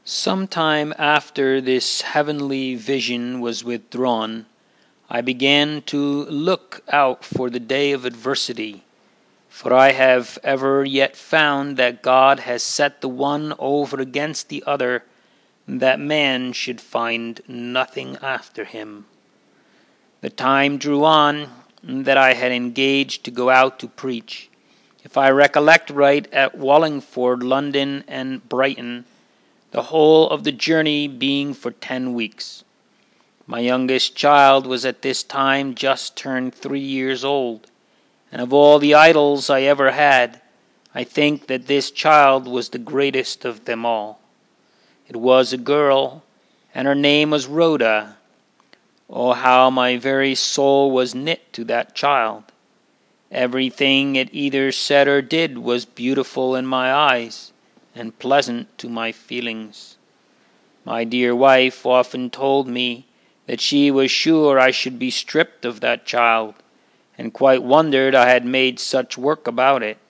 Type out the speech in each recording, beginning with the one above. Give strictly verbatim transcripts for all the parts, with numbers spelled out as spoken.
Some time after this heavenly vision was withdrawn, I began to look out for the day of adversity, for I have ever yet found that God has set the one over against the other, that man should find nothing after him. The time drew on that I had engaged to go out to preach, if I recollect right, at Wallingford, London, and Brighton, the whole of the journey being for ten weeks. My youngest child was at this time just turned three years old, and of all the idols I ever had, I think that this child was the greatest of them all. It was a girl, and her name was Rhoda. Oh, how my very soul was knit to that child. Everything it either said or did was beautiful in my eyes, and pleasant to my feelings. My dear wife often told me that she was sure I should be stripped of that child, and quite wondered I had made such work about it.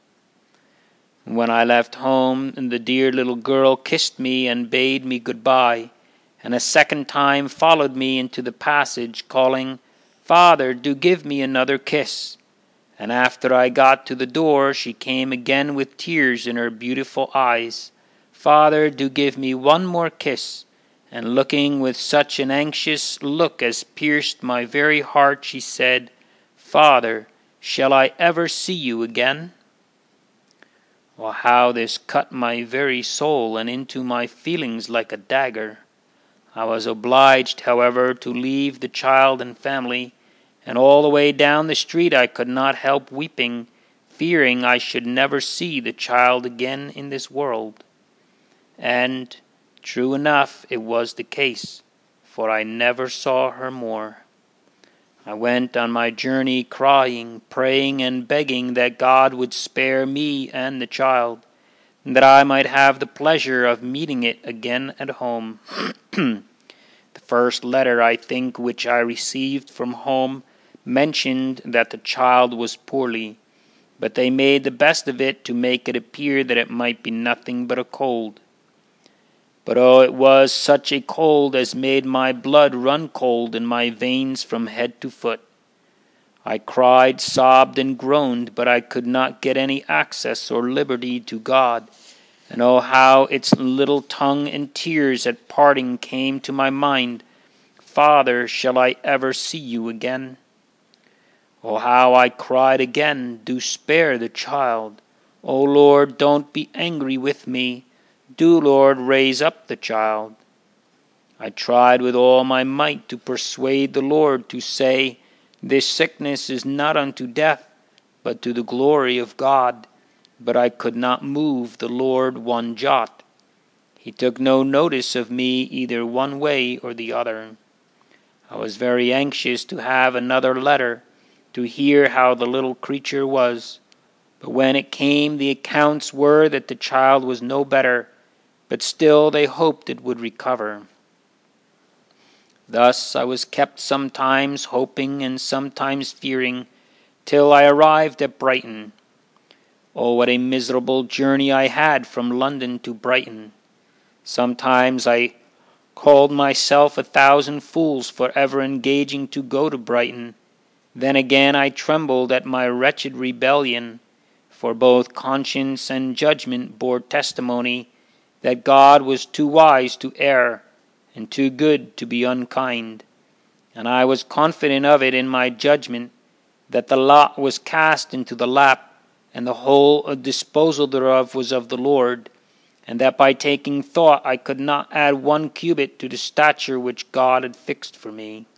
When I left home, the dear little girl kissed me and bade me good-bye, and a second time followed me into the passage, calling, "Father, do give me another kiss." And after I got to the door, she came again with tears in her beautiful eyes. "Father, do give me one more kiss." And looking with such an anxious look as pierced my very heart, she said, "Father, shall I ever see you again?" Well, how this cut my very soul and into my feelings like a dagger. I was obliged, however, to leave the child and family, and all the way down the street I could not help weeping, fearing I should never see the child again in this world. And, true enough, it was the case, for I never saw her more. I went on my journey crying, praying, and begging that God would spare me and the child, and that I might have the pleasure of meeting it again at home. The first letter, I think, which I received from home mentioned that the child was poorly, but they made the best of it to make it appear that it might be nothing but a cold. But oh, it was such a cold as made my blood run cold in my veins from head to foot. I cried, sobbed, and groaned, but I could not get any access or liberty to God. And oh, how its little tongue and tears at parting came to my mind. "Father, shall I ever see you again?" Oh, how I cried again, "Do spare the child. Oh, Lord, don't be angry with me. Do, Lord, raise up the child." I tried with all my might to persuade the Lord to say, "This sickness is not unto death, but to the glory of God." But I could not move the Lord one jot. He took no notice of me either one way or the other. I was very anxious to have another letter, to hear how the little creature was, but when it came the accounts were that the child was no better, but still they hoped it would recover. Thus I was kept sometimes hoping and sometimes fearing, till I arrived at Brighton. Oh, what a miserable journey I had from London to Brighton. Sometimes I called myself a thousand fools for ever engaging to go to Brighton. Then again I trembled at my wretched rebellion, for both conscience and judgment bore testimony that God was too wise to err, and too good to be unkind. And I was confident of it in my judgment, that the lot was cast into the lap, and the whole disposal thereof was of the Lord, and that by taking thought I could not add one cubit to the stature which God had fixed for me.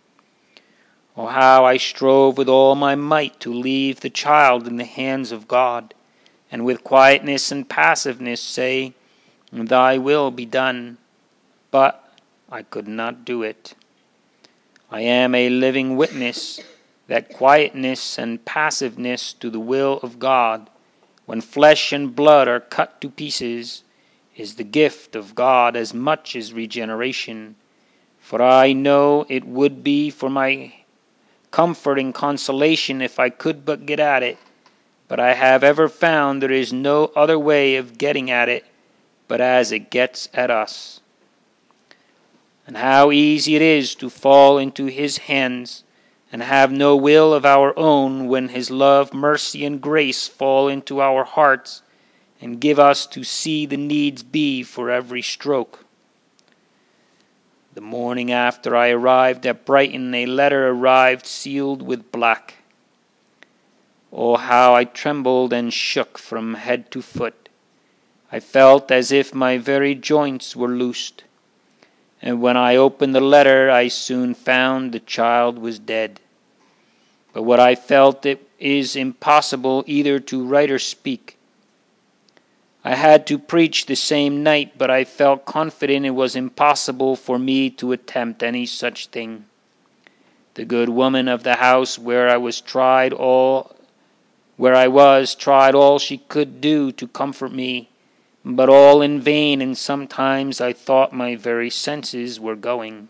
Oh, how I strove with all my might to leave the child in the hands of God, and with quietness and passiveness say, "Thy will be done." But I could not do it. I am a living witness that quietness and passiveness to the will of God, when flesh and blood are cut to pieces, is the gift of God as much as regeneration. For I know it would be for my comfort and consolation if I could but get at it, but I have ever found there is no other way of getting at it but as it gets at us. And how easy it is to fall into his hands and have no will of our own when his love, mercy, and grace fall into our hearts and give us to see the needs be for every stroke. The morning after I arrived at Brighton, a letter arrived sealed with black. Oh, how I trembled and shook from head to foot. I felt as if my very joints were loosed. And when I opened the letter, I soon found the child was dead. But what I felt it is impossible either to write or speak. I had to preach the same night, but I felt confident it was impossible for me to attempt any such thing. The good woman of the house where I was tried all, where I was tried all she could do to comfort me, but all in vain, and sometimes I thought my very senses were going.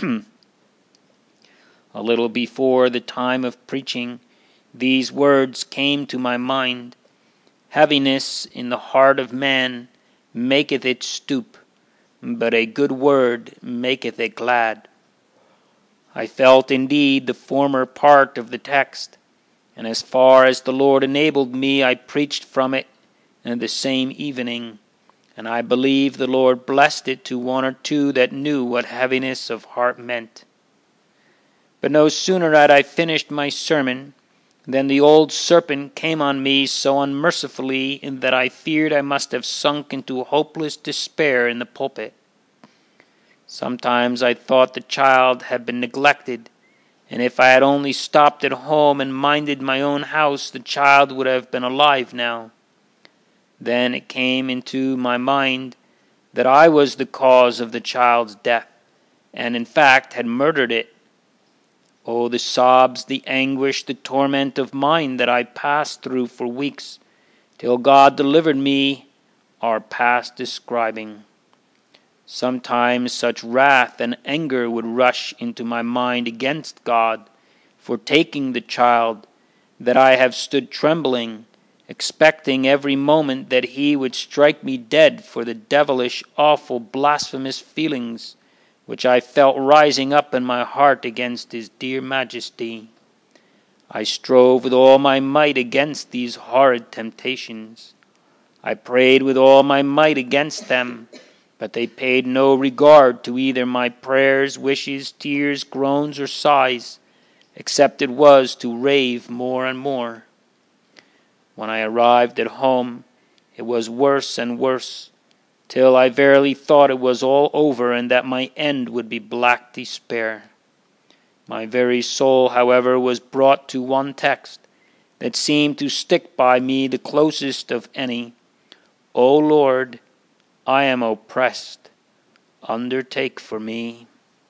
A little before the time of preaching, these words came to my mind: heaviness in the heart of man maketh it stoop, but a good word maketh it glad. I felt indeed the former part of the text, and as far as the Lord enabled me, I preached from it and the same evening, and I believe the Lord blessed it to one or two that knew what heaviness of heart meant. But no sooner had I finished my sermon than the old serpent came on me so unmercifully that I feared I must have sunk into hopeless despair in the pulpit. Sometimes I thought the child had been neglected, and if I had only stopped at home and minded my own house, the child would have been alive now. Then it came into my mind that I was the cause of the child's death, and in fact had murdered it. Oh, the sobs, the anguish, the torment of mind that I passed through for weeks, till God delivered me, are past describing. Sometimes such wrath and anger would rush into my mind against God for taking the child, that I have stood trembling, expecting every moment that he would strike me dead for the devilish, awful, blasphemous feelings which I felt rising up in my heart against his dear majesty. I strove with all my might against these horrid temptations. I prayed with all my might against them, but they paid no regard to either my prayers, wishes, tears, groans, or sighs, except it was to rave more and more. When I arrived at home, it was worse and worse, till I verily thought it was all over and that my end would be black despair. My very soul, however, was brought to one text that seemed to stick by me the closest of any. O Lord, I am oppressed. Undertake for me.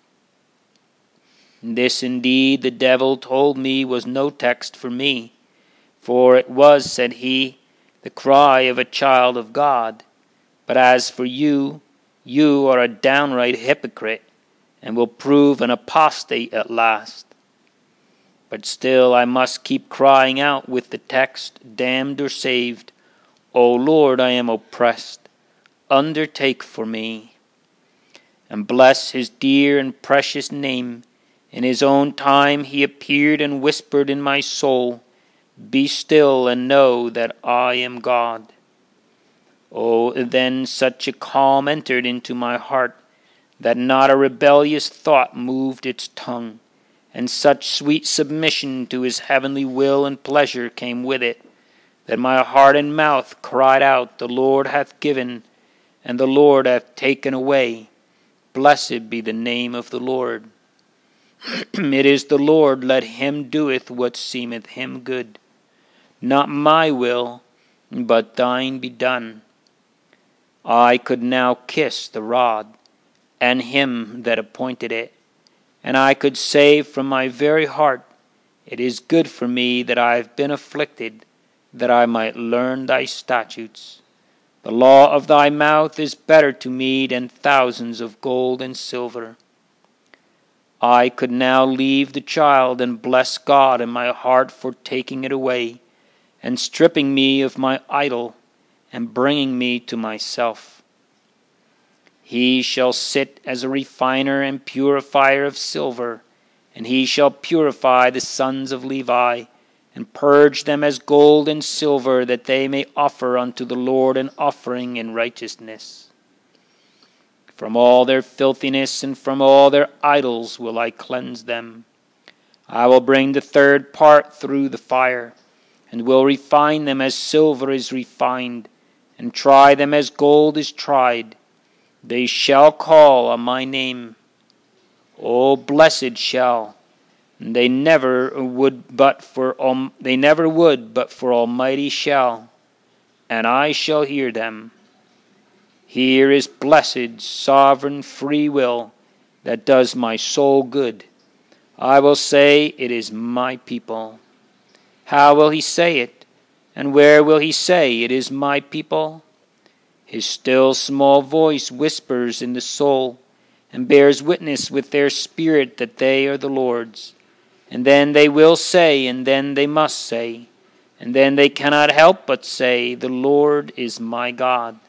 This indeed the devil told me was no text for me, for it was, said he, the cry of a child of God. But as for you, you are a downright hypocrite, and will prove an apostate at last. But still I must keep crying out with the text, damned or saved, O Lord, I am oppressed. Undertake for me. And bless his dear and precious name. In his own time he appeared and whispered in my soul, Be still and know that I am God. Oh, then such a calm entered into my heart that not a rebellious thought moved its tongue, and such sweet submission to his heavenly will and pleasure came with it, that my heart and mouth cried out, The Lord hath given, and the Lord hath taken away. Blessed be the name of the Lord. It is the Lord, let him doeth what seemeth him good. Not my will, but thine be done. I could now kiss the rod, and him that appointed it, and I could say from my very heart, It is good for me that I have been afflicted, that I might learn thy statutes. The law of thy mouth is better to me than thousands of gold and silver. I could now leave the child and bless God in my heart for taking it away, and stripping me of my idol, and bringing me to myself. He shall sit as a refiner and purifier of silver, and he shall purify the sons of Levi, and purge them as gold and silver, that they may offer unto the Lord an offering in righteousness. From all their filthiness and from all their idols will I cleanse them. I will bring the third part through the fire, and will refine them as silver is refined, and try them as gold is tried. They shall call on my name. O blessed shall they never would but for um, they never would but for Almighty shall, and I shall hear them. Here is blessed, sovereign free will that does my soul good. I will say, it is my people. How will he say it? And where will he say, it is my people? His still small voice whispers in the soul, and bears witness with their spirit that they are the Lord's. And then they will say, and then they must say, and then they cannot help but say, the Lord is my God.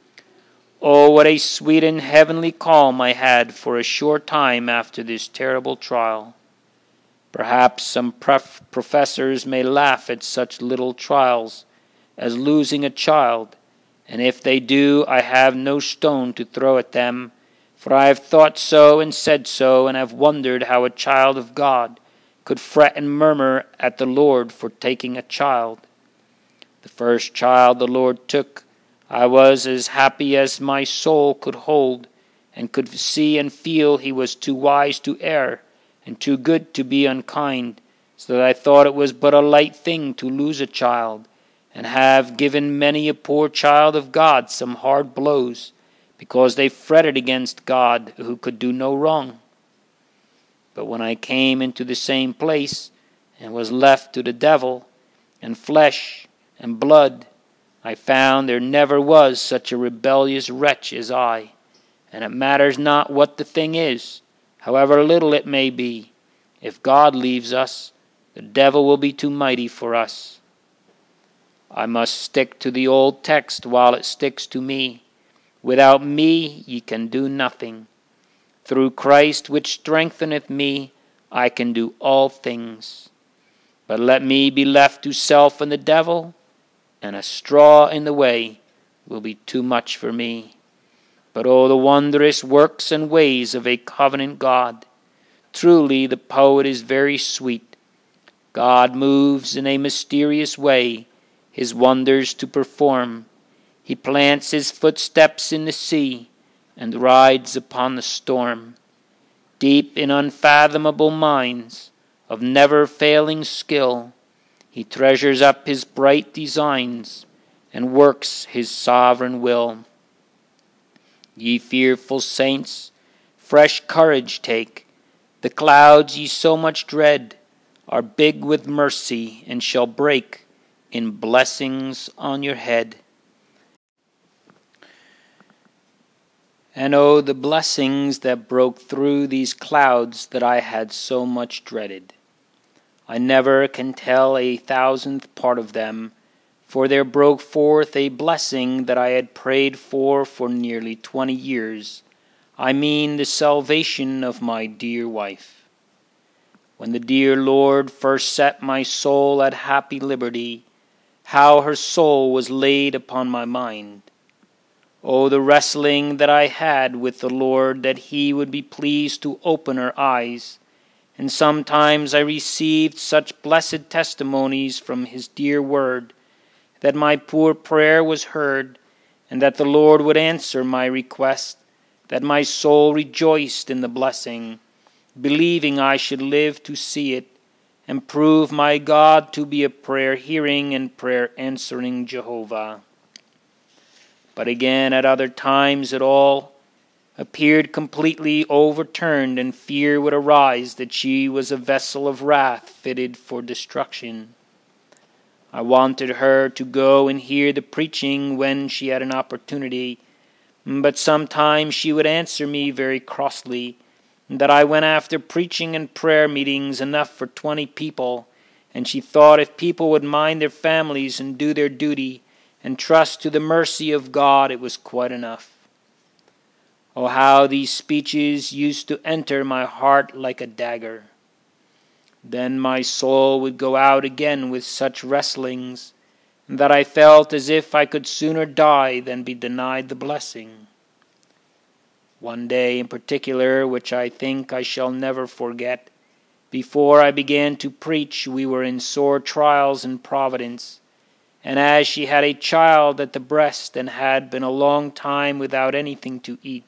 Oh, what a sweet and heavenly calm I had for a short time after this terrible trial. Perhaps some prof- professors may laugh at such little trials as losing a child, and if they do, I have no stone to throw at them, for I have thought so and said so, and have wondered how a child of God could fret and murmur at the Lord for taking a child. The first child the Lord took, I was as happy as my soul could hold, and could see and feel he was too wise to err, and too good to be unkind, so that I thought it was but a light thing to lose a child, and have given many a poor child of God some hard blows, because they fretted against God, who could do no wrong. But when I came into the same place, and was left to the devil, and flesh, and blood, I found there never was such a rebellious wretch as I, and it matters not what the thing is, however little it may be. If God leaves us, the devil will be too mighty for us. I must stick to the old text while it sticks to me. Without me ye can do nothing. Through Christ which strengtheneth me, I can do all things. But let me be left to self and the devil, and a straw in the way will be too much for me. But oh, the wondrous works and ways of a covenant God. Truly the poet is very sweet. God moves in a mysterious way, his wonders to perform. He plants his footsteps in the sea, and rides upon the storm. Deep in unfathomable mines of never-failing skill, he treasures up his bright designs, and works his sovereign will. Ye fearful saints, fresh courage take. The clouds ye so much dread are big with mercy, and shall break in blessings on your head. And oh, the blessings that broke through these clouds that I had so much dreaded. I never can tell a thousandth part of them, for there broke forth a blessing that I had prayed for for nearly twenty years. I mean the salvation of my dear wife. When the dear Lord first set my soul at happy liberty, how her soul was laid upon my mind. Oh, the wrestling that I had with the Lord that he would be pleased to open her eyes. And sometimes I received such blessed testimonies from his dear word that my poor prayer was heard, and that the Lord would answer my request, that my soul rejoiced in the blessing, believing I should live to see it, and prove my God to be a prayer-hearing and prayer-answering Jehovah. But again, at other times it all appeared completely overturned, and fear would arise that she was a vessel of wrath fitted for destruction. I wanted her to go and hear the preaching when she had an opportunity, but sometimes she would answer me very crossly that I went after preaching and prayer meetings enough for twenty people, and she thought if people would mind their families and do their duty and trust to the mercy of God, it was quite enough. Oh, how these speeches used to enter my heart like a dagger! Then my soul would go out again with such wrestlings, that I felt as if I could sooner die than be denied the blessing. One day in particular, which I think I shall never forget, before I began to preach, we were in sore trials in Providence, and as she had a child at the breast and had been a long time without anything to eat,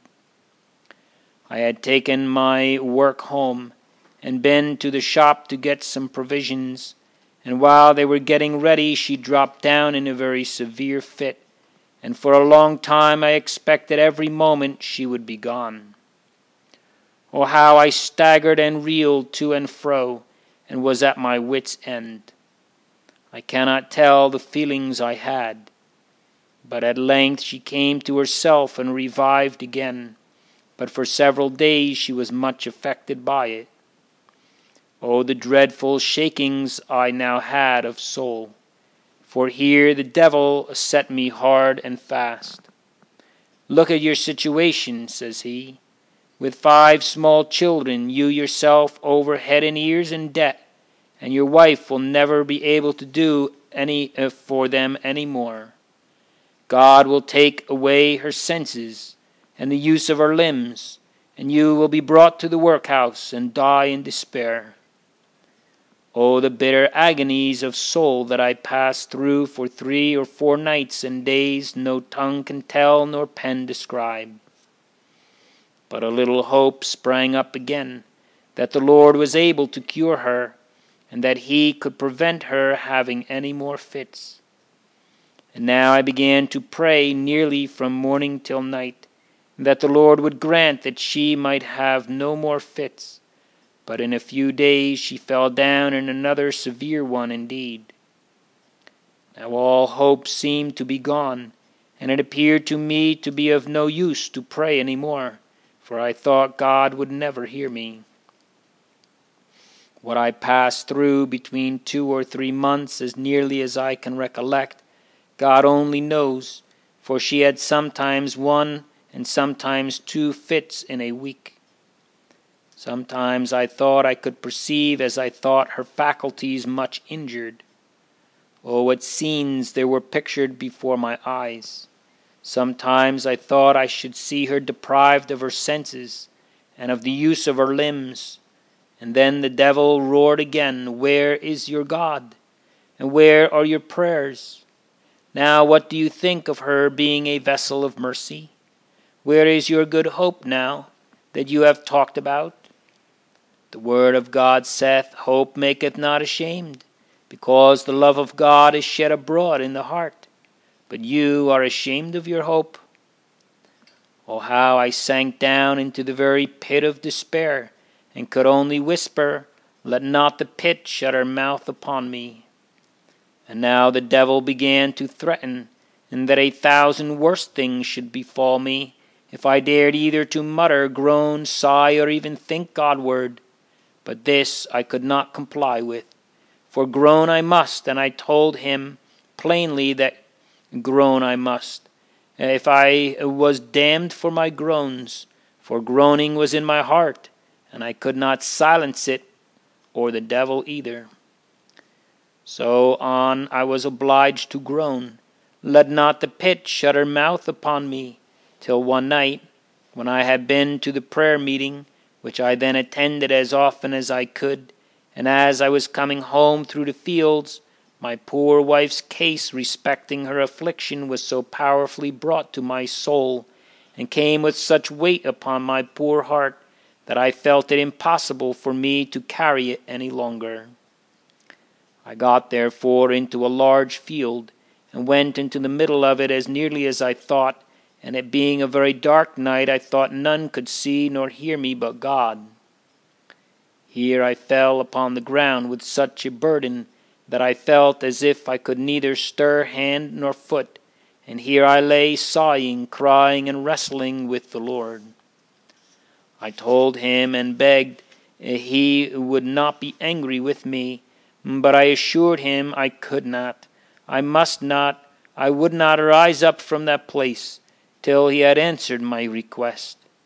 I had taken my work home and been to the shop to get some provisions, and while they were getting ready she dropped down in a very severe fit, and for a long time I expected every moment she would be gone. Oh, how I staggered and reeled to and fro, and was at my wits' end. I cannot tell the feelings I had, but at length she came to herself and revived again, but for several days she was much affected by it. Oh, the dreadful shakings I now had of soul! For here the devil set me hard and fast. Look at your situation, says he. With five small children, you yourself over head and ears in debt, and your wife will never be able to do any uh, for them any more. God will take away her senses and the use of her limbs, and you will be brought to the workhouse and die in despair. Oh, the bitter agonies of soul that I passed through for three or four nights and days no tongue can tell nor pen describe. But a little hope sprang up again, that the Lord was able to cure her, and that he could prevent her having any more fits. And now I began to pray nearly from morning till night, that the Lord would grant that she might have no more fits. But in a few days she fell down in another severe one indeed. Now all hope seemed to be gone, and it appeared to me to be of no use to pray any more, for I thought God would never hear me. What I passed through between two or three months, as nearly as I can recollect, God only knows, for she had sometimes one and sometimes two fits in a week. Sometimes I thought I could perceive as I thought her faculties much injured. Oh, what scenes there were pictured before my eyes! Sometimes I thought I should see her deprived of her senses and of the use of her limbs. And then the devil roared again, "Where is your God? And where are your prayers? Now what do you think of her being a vessel of mercy? Where is your good hope now that you have talked about? The word of God saith, Hope maketh not ashamed, because the love of God is shed abroad in the heart. But you are ashamed of your hope." Oh, how I sank down into the very pit of despair, and could only whisper, "Let not the pit shut her mouth upon me." And now the devil began to threaten, and that a thousand worse things should befall me, if I dared either to mutter, groan, sigh, or even think Godward. But this I could not comply with, for groan I must, and I told him plainly that groan I must, if I was damned for my groans, for groaning was in my heart, and I could not silence it, or the devil either. So on I was obliged to groan, "Let not the pit shut her mouth upon me," till one night, when I had been to the prayer meeting, which I then attended as often as I could, and as I was coming home through the fields, my poor wife's case respecting her affliction was so powerfully brought to my soul, and came with such weight upon my poor heart, that I felt it impossible for me to carry it any longer. I got therefore into a large field, and went into the middle of it as nearly as I thought, and it being a very dark night, I thought none could see nor hear me but God. Here I fell upon the ground with such a burden that I felt as if I could neither stir hand nor foot, and here I lay sighing, crying, and wrestling with the Lord. I told him and begged he would not be angry with me, but I assured him I could not, I must not, I would not rise up from that place till he had answered my request.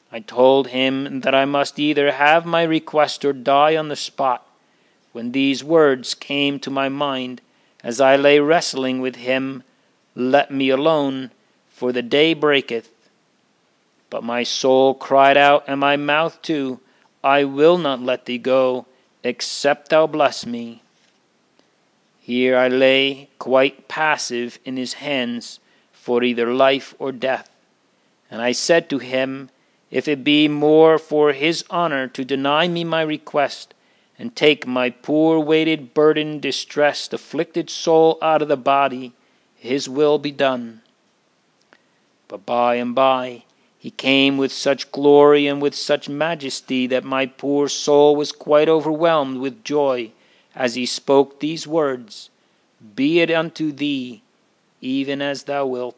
I told him that I must either have my request or die on the spot, when these words came to my mind as I lay wrestling with him, "Let me alone, for the day breaketh." But my soul cried out, and my mouth too, "I will not let thee go, except thou bless me." Here I lay quite passive in his hands for either life or death. And I said to him, if it be more for his honor to deny me my request, and take my poor weighted, burdened, distressed, afflicted soul out of the body, his will be done. But by and by he came with such glory and with such majesty that my poor soul was quite overwhelmed with joy as he spoke these words, "Be it unto thee, even as thou wilt."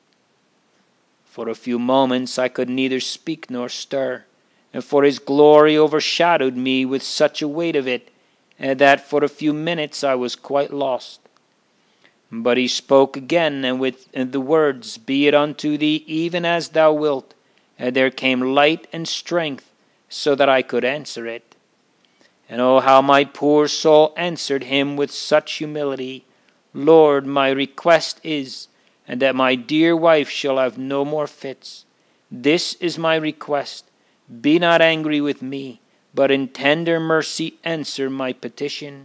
For a few moments I could neither speak nor stir, and for his glory overshadowed me with such a weight of it, and that for a few minutes I was quite lost. But he spoke again, and with the words, "Be it unto thee even as thou wilt," and there came light and strength so that I could answer it. And oh, how my poor soul answered him with such humility, "Lord, my request is, and that my dear wife shall have no more fits. This is my request. Be not angry with me, but in tender mercy answer my petition."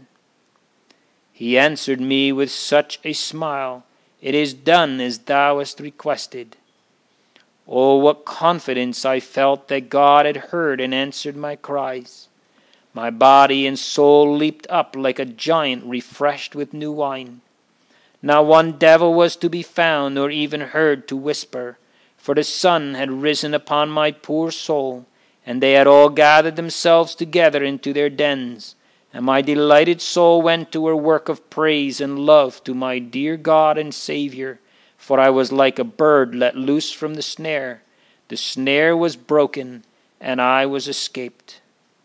He answered me with such a smile, "It is done as thou hast requested." Oh, what confidence I felt that God had heard and answered my cries. My body and soul leaped up like a giant refreshed with new wine. Not one devil was to be found, nor even heard to whisper, for the sun had risen upon my poor soul, and they had all gathered themselves together into their dens, and my delighted soul went to her work of praise and love to my dear God and Savior, for I was like a bird let loose from the snare. The snare was broken, and I was escaped.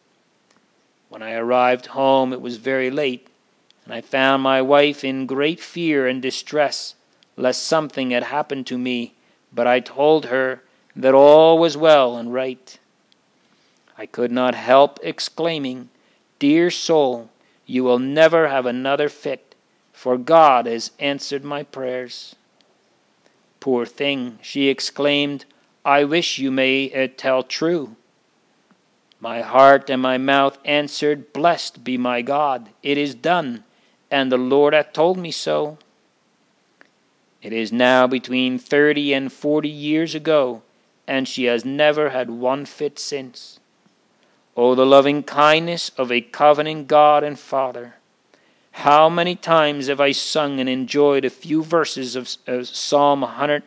When I arrived home, it was very late, and I found my wife in great fear and distress, lest something had happened to me, but I told her that all was well and right. I could not help exclaiming, "Dear soul, you will never have another fit, for God has answered my prayers." "Poor thing," she exclaimed, "I wish you may uh, tell true." My heart and my mouth answered, "Blessed be my God, it is done, and the Lord hath told me so." It is now between thirty and forty years ago, and she has never had one fit since. Oh, the loving kindness of a covenant God and Father! How many times have I sung and enjoyed a few verses of, of Psalm one hundred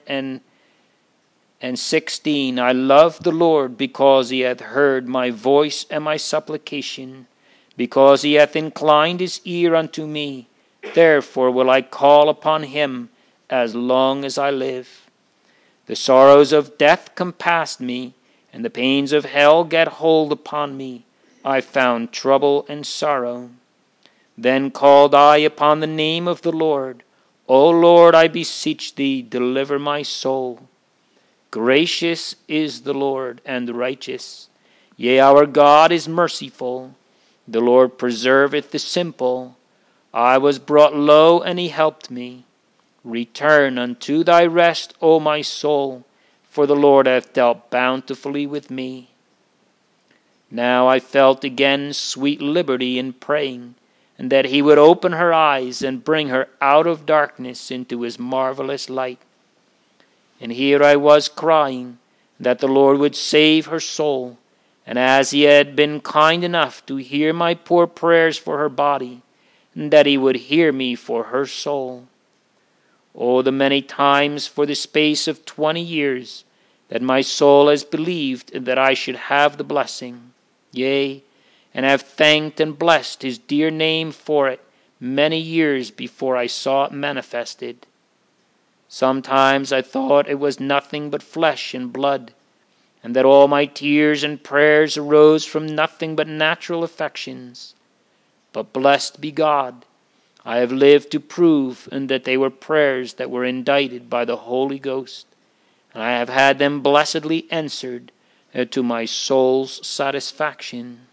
sixteen. "I love the Lord because he hath heard my voice and my supplication, because he hath inclined his ear unto me. Therefore will I call upon him as long as I live. The sorrows of death compassed me, and the pains of hell gat hold upon me. I found trouble and sorrow. Then called I upon the name of the Lord. O Lord, I beseech thee, deliver my soul. Gracious is the Lord, and righteous. Yea, our God is merciful. The Lord preserveth the simple. I was brought low, and he helped me. Return unto thy rest, O my soul, for the Lord hath dealt bountifully with me." Now I felt again sweet liberty in praying, and that he would open her eyes and bring her out of darkness into his marvelous light. And here I was crying that the Lord would save her soul, and as he had been kind enough to hear my poor prayers for her body, that he would hear me for her soul. Oh, the many times for the space of twenty years that my soul has believed that I should have the blessing, yea, and have thanked and blessed his dear name for it many years before I saw it manifested. Sometimes I thought it was nothing but flesh and blood, and that all my tears and prayers arose from nothing but natural affections. But blessed be God, I have lived to prove and that they were prayers that were indited by the Holy Ghost, and I have had them blessedly answered, uh, to my soul's satisfaction.